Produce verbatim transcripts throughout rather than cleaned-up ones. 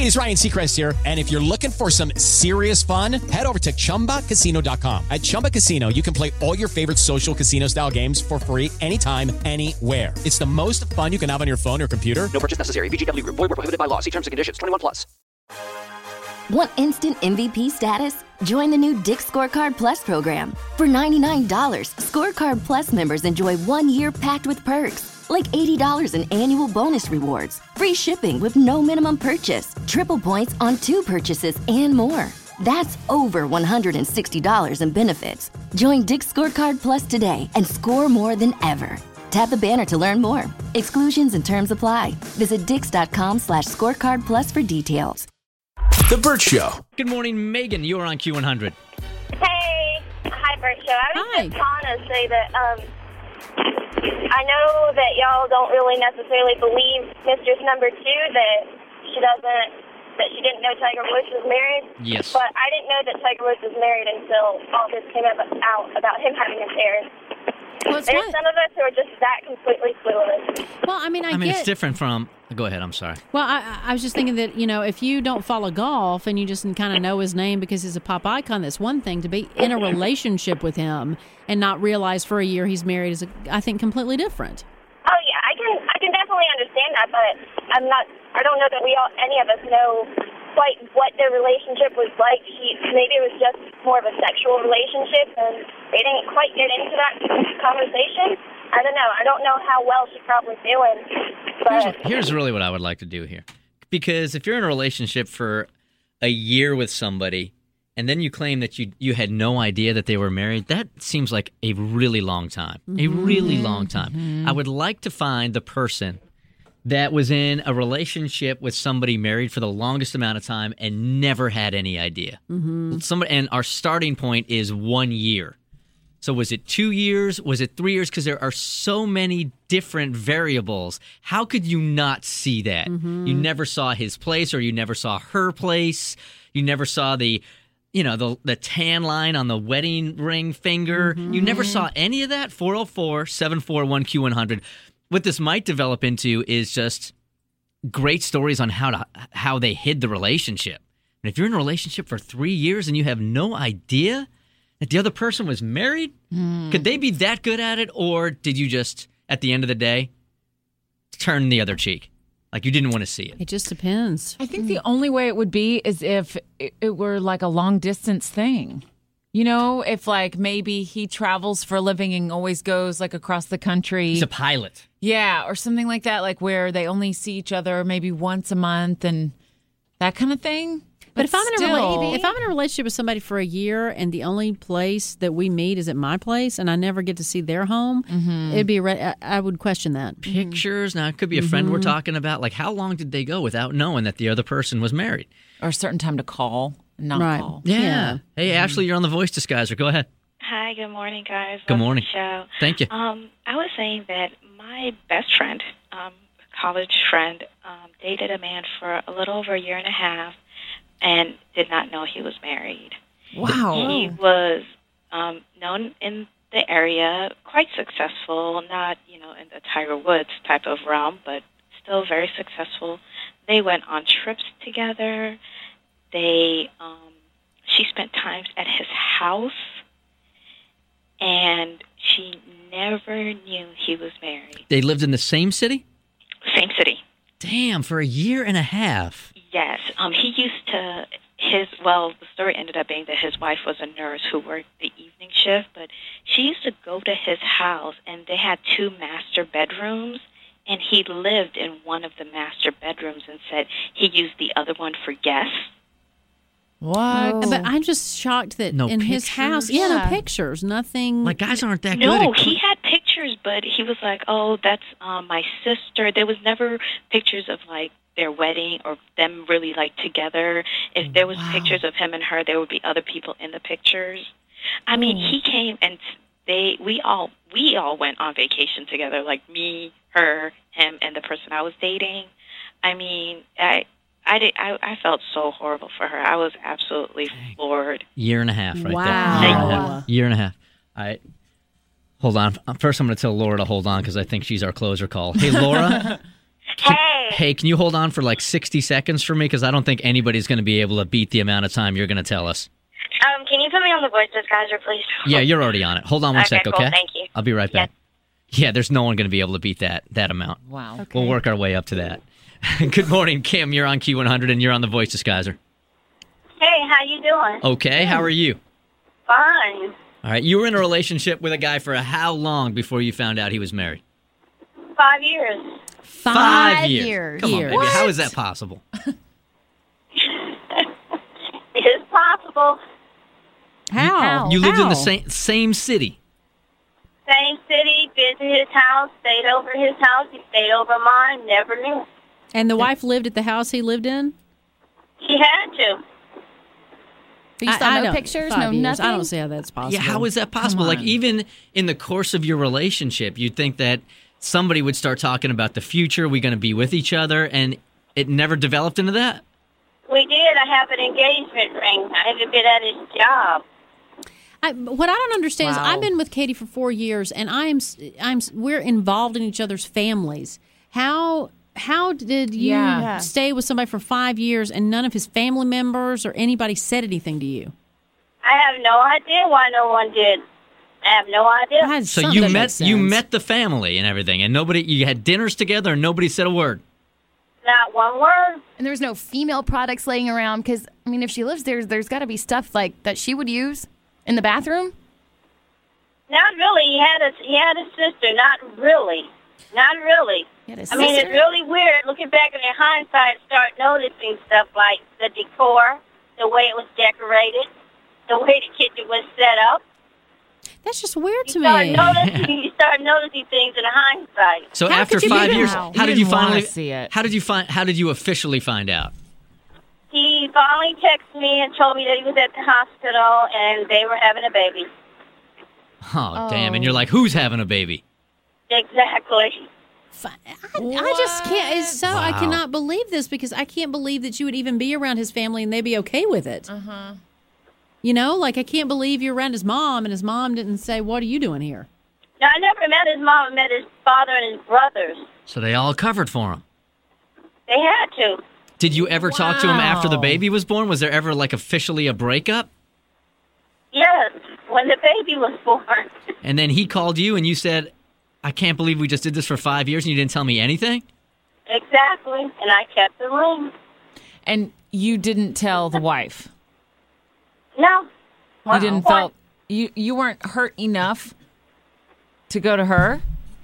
it is Ryan Seacrest here. And if you're looking for some serious fun, head over to Chumba Casino dot com. At Chumba Casino, you can play all your favorite social casino-style games for free anytime, anywhere. It's the most fun you can have on your phone or computer. No purchase necessary. V G W Group. Void where prohibited by law. See terms and conditions. twenty-one plus. Want instant M V P status? Join the new Dick's Scorecard Plus program. For ninety-nine dollars, Scorecard Plus members enjoy one year packed with perks, like eighty dollars in annual bonus rewards, free shipping with no minimum purchase, triple points on two purchases, and more. That's over one hundred sixty dollars in benefits. Join Dick's Scorecard Plus today and score more than ever. Tap the banner to learn more. Exclusions and terms apply. Visit dix.com slash scorecard plus for details. The Burt Show. Good morning, Megan. You are on Q one hundred. Hey. Hi, Burt Show. I was Hi. just calling to say that um, I know that y'all don't really necessarily believe Mistress Number Two, that she doesn't, that she didn't know Tiger Woods was married. Yes. But I didn't know that Tiger Woods was married until all this came up, out about him having affairs. Well, it's There's one- some of us who are just that completely clueless. well, I mean, I, I mean, get. it's different from... Go ahead. I'm sorry. Well, I, I was just thinking that, you know, if you don't follow golf and you just kind of know his name because he's a pop icon, that's one thing. To be in a relationship with him and not realize for a year he's married is, I think, completely different. Oh yeah, I can I can definitely understand that, but I'm not. I don't know that we all, any of us, know quite what their relationship was like. He maybe it was just more of a sexual relationship, and they didn't quite get into that conversation. I don't know. I don't know how well she's probably doing. But Here's, here's really what I would like to do here. Because if you're in a relationship for a year with somebody and then you claim that you you had no idea that they were married, that seems like a really long time. Mm-hmm. A really long time. Mm-hmm. I would like to find the person that was in a relationship with somebody married for the longest amount of time and never had any idea. Mm-hmm. Somebody, and our starting point is one year. So was it two years? Was it three years? Because there are so many different variables. How could you not see that? Mm-hmm. You never saw his place, or you never saw her place. You never saw the, you know, the the tan line on the wedding ring finger. Mm-hmm. You never saw any of that. four oh four, seven four one, Q one hundred. What this might develop into is just great stories on how to how they hid the relationship. And if you're in a relationship for three years and you have no idea that the other person was married, mm. could they be that good at it, or did you just, at the end of the day, turn the other cheek? Like you didn't want to see it. It just depends. I think the only way it would be is if it, it were like a long distance thing. You know, if like maybe he travels for a living and always goes like across the country. He's a pilot. Yeah, or something like that, like where they only see each other maybe once a month and that kind of thing. But, but if I'm in a still, rela- if I'm in a relationship with somebody for a year and the only place that we meet is at my place and I never get to see their home, mm-hmm. it'd be a re- I, I would question that. Pictures. Now it could be a friend mm-hmm. we're talking about. Like how long did they go without knowing that the other person was married? Or a certain time to call, not right. call. Yeah. yeah. Hey, mm-hmm. Ashley, you're on the Voice Disguiser. Go ahead. Hi. Good morning, guys. Good Love morning. the show. Thank you. Um, I was saying that my best friend, um, college friend, um, dated a man for a little over a year and a half. And did not know he was married. Wow. He was um, known in the area, quite successful, not, you know, in the Tiger Woods type of realm, but still very successful. They went on trips together. They, um, she spent times at his house, and she never knew he was married. They lived in the same city? Same city. Damn, for a year and a half. Yes. Um, he used to, his, well, the story ended up being that his wife was a nurse who worked the evening shift, but she used to go to his house, and they had two master bedrooms, and he lived in one of the master bedrooms and said he used the other one for guests. What? But I'm just shocked that no in pictures? his house, yeah, no pictures, nothing. Like guys aren't that no, good. No, at... he had pictures, but he was like, "Oh, that's um, my sister." There was never pictures of like their wedding or them really like together. If there was wow. pictures of him and her, there would be other people in the pictures. I mean, mm. he came and they, we all, we all went on vacation together. Like me, her, him, and the person I was dating. I mean, I. I, did, I I felt so horrible for her. I was absolutely floored. Year and a half right wow. there. Year and a half. Year and a half. I, hold on. First, I'm going to tell Laura to hold on because I think she's our closer call. Hey, Laura. Hey. Hey, can you hold on for like sixty seconds for me? Because I don't think anybody's going to be able to beat the amount of time you're going to tell us. Um, can you put me on the voice disguiser, please? Yeah, you're already on it. Hold on one Okay, sec, cool. okay? Thank you. I'll be right back. Yeah, there's no one going to be able to beat that that amount. Wow. Okay. We'll work our way up to that. Good morning, Kim. You're on Q one hundred, and you're on the voice disguiser. Hey, how you doing? Okay, how are you? Fine. All right, you were in a relationship with a guy for how long before you found out he was married? Five years. Five, years. years. Come on, baby. What? How is that possible? It's possible. How? You lived in the How? same same city. Same city, visited his house, stayed over his house, he stayed over mine, never knew. And the wife lived at the house he lived in? He had to. But you saw no don't- pictures, five no years. nothing? I don't see how that's possible. Yeah, how is that possible? Like, on. even in the course of your relationship, you'd think that somebody would start talking about the future, we're going to be with each other, and it never developed into that? We did. I have an engagement ring. I haven't been at his job. I, what I don't understand is Wow. I've been with Katie for four years, and I am I'm we're involved in each other's families. How how did you Yeah. Yeah. stay with somebody for five years and none of his family members or anybody said anything to you? I have no idea why no one did. I have no idea. I had So something you that met makes you sense. met the family and everything, and nobody you had dinners together, and nobody said a word. Not one word. And there's no female products laying around because, I mean, if she lives there, there's got to be stuff like that she would use in the bathroom. Not really. He had a he had a sister. Not really. Not really. He had a I mean, it's sister? really weird. Looking back in hindsight, start noticing stuff like the decor, the way it was decorated, the way the kitchen was set up. That's just weird to You start me. noticing. You start noticing things in hindsight. So How after could you be five that? years, Wow. how You did you didn't wanna finally see it. How did you find how did you officially find out? He finally texted me and told me that he was at the hospital and they were having a baby. Oh, damn, and you're like, who's having a baby? Exactly. Fi- I, I just can't. It's so I Wow. cannot believe this because I can't believe that you would even be around his family and they'd be okay with it. Uh huh. You know, like I can't believe you're around his mom and his mom didn't say, "What are you doing here?" Now, I never met his mom. I met his father and his brothers. So they all covered for him. They had to. Did you ever talk to him after the Wow. baby was born? Was there ever like officially a breakup? Yes, when the baby was born. And then he called you and you said, I can't believe we just did this for five years and you didn't tell me anything? Exactly. And I kept the ring. And you didn't tell the wife. No. You didn't Why? felt you you weren't hurt enough to go to her.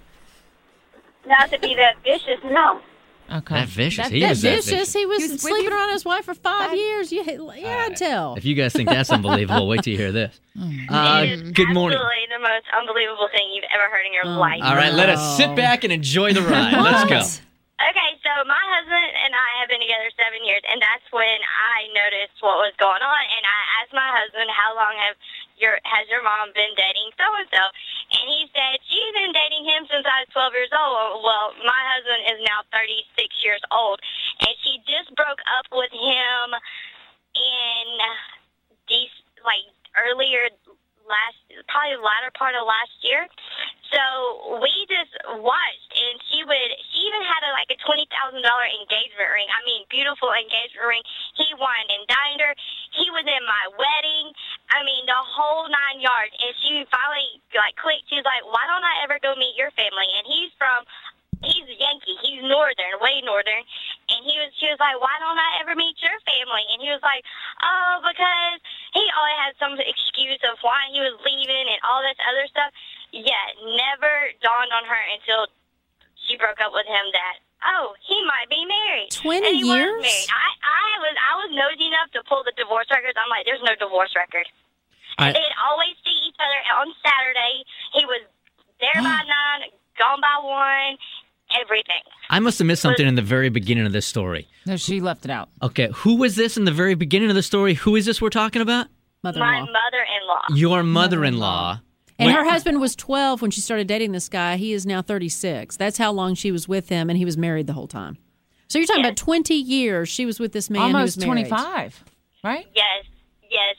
Not to be that vicious, no. Okay. That vicious. That- he that was that Vicious. vicious. He was, He was with sleeping you around his wife for five, five- years. You, yeah, I'd tell. If you guys think that's unbelievable, wait till you hear this. Uh, It is good morning. absolutely the most unbelievable thing you've ever heard in your life. All right, let us sit back and enjoy the ride. Let's go. Okay, so my husband and I have been together seven years, and that's when I noticed what was going on. And I asked my husband, "How long have your has your mom been dating so and so?" And he said she's been dating him since I was twelve years old. Well, my husband is now thirty-six years old, and she just broke up with him in these like earlier last, probably the latter part of last year. So we just watched, and she would, she even had a, like a twenty thousand dollars engagement ring. I mean, beautiful engagement ring. He wined and dined her. He was in my wedding. I mean, the whole nine yards. And she finally like clicked. She was like, "Why don't I ever go meet your family?" And he's from, he's Yankee. He's northern, way northern. And he was, she was like, "Why don't I ever meet your family?" And he was like, "Oh, because he always had some excuse of why he was leaving and all this other stuff." Yeah, never dawned on her until she broke up with him that, oh, he might be married. twenty and he was years? married. I, I was I was nosy enough to pull the divorce records. I'm like, there's no divorce record. I- And they'd always see each other on Saturday. He was there by nine, gone by one, everything. I must have missed something in the very beginning of this story. No, she left it out. Okay, who was this in the very beginning of the story? Who is this we're talking about? My Mother-in-law. mother-in-law. Your mother-in-law. And When- her husband was twelve when she started dating this guy. He is now thirty-six. That's how long she was with him, and he was married the whole time. So you're talking Yes. about twenty years she was with this man who Almost was married. twenty-five, right? Yes, yes.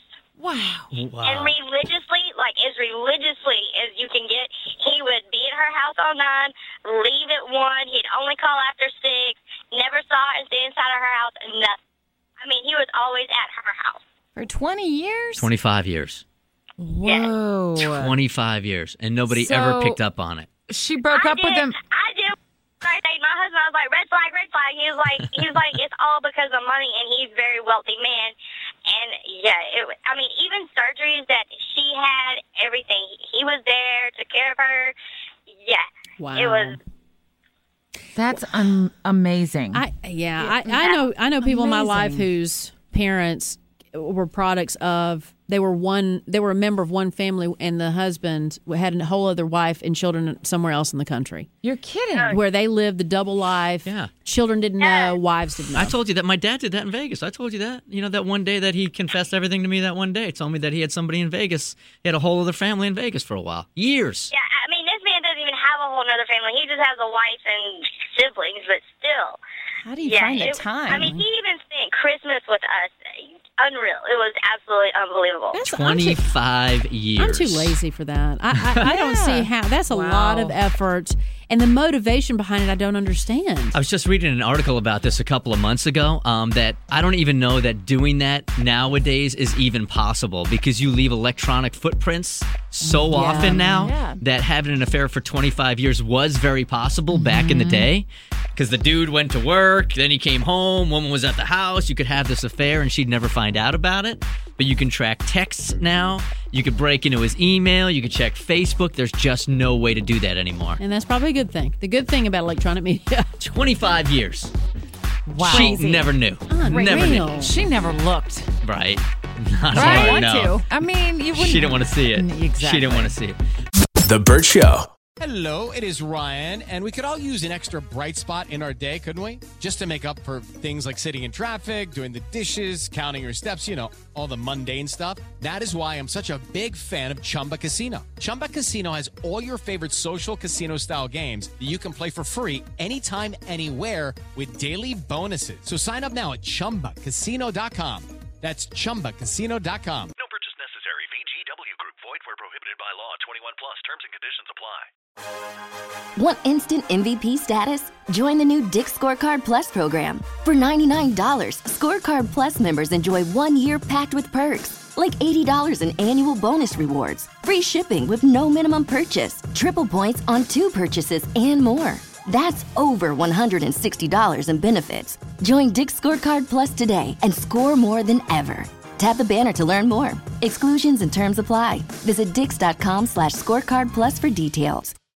Wow. Wow. And religiously, like as religiously as you can get, he would be at her house all nine, leave at one. He'd only call after six. Never saw her stay inside of her house. Nothing. I mean, he was always at her house For twenty years? twenty-five years. Whoa. twenty-five years. And nobody So- ever picked up on it. She broke I up did, with him. I did. I dated my husband. I was like, red flag, red flag. He was like, he was like, it's all because of money, and he's a very wealthy man. And yeah, it, I mean, even surgeries that she had, everything. He was there, took care of her. Yeah, Wow. it was. That's um, amazing. I yeah, I, I know I know people in my life Amazing. whose parents were products of they were one they were a member of one family, and the husband had a whole other wife and children somewhere else in the country, You're kidding. where they lived the double life. Yeah. Children didn't know, wives didn't know. I told you that my dad did that in Vegas. I told you that. You know, that one day that he confessed everything to me that one day. He told me that he had somebody in Vegas. He had a whole other family in Vegas for a while. Years. Yeah, I mean, this man doesn't even have a whole other family. He just has a wife and siblings, but still. How do you yeah, find the it- time? I mean, he even spent Christmas with us. Unreal. It was absolutely unbelievable. That's, I'm too, twenty-five years. I'm too lazy for that. I, I, I don't see how. That's a Wow. lot of effort, and the motivation behind it, I don't understand. I was just reading an article about this a couple of months ago um, that I don't even know that doing that nowadays is even possible because you leave electronic footprints so often now Yeah. that having an affair for twenty-five years was very possible back in the day because the dude went to work, then he came home, woman was at the house, you could have this affair and she'd never find out about it. But you can track texts now, you could break into his email, you could check Facebook. There's just no way to do that anymore. And that's probably a good thing. The good thing about electronic media. twenty-five years. Wow. She never knew. Never knew. Unreal. She never looked. Right. Not Right? her, Want no. to. I mean, you wouldn't. She didn't want to see it. Mm, exactly. She didn't want to see it. The Burt Show. Hello, it is Ryan, and we could all use an extra bright spot in our day, couldn't we? Just to make up for things like sitting in traffic, doing the dishes, counting your steps, you know, all the mundane stuff. That is why I'm such a big fan of Chumba Casino. Chumba Casino has all your favorite social casino-style games that you can play for free anytime, anywhere with daily bonuses. So sign up now at chumba casino dot com. That's chumba casino dot com. No purchase necessary. V G W Group. Void where prohibited by law. twenty-one plus. Terms and conditions apply. Want instant M V P status? Join the new Dick's Scorecard Plus program. For ninety-nine dollars, Scorecard Plus members enjoy one year packed with perks, like eighty dollars in annual bonus rewards, free shipping with no minimum purchase, triple points on two purchases, and more. That's over one hundred sixty dollars in benefits. Join Dick's Scorecard Plus today and score more than ever. Tap the banner to learn more. Exclusions and terms apply. Visit dix dot com slash scorecard plus for details.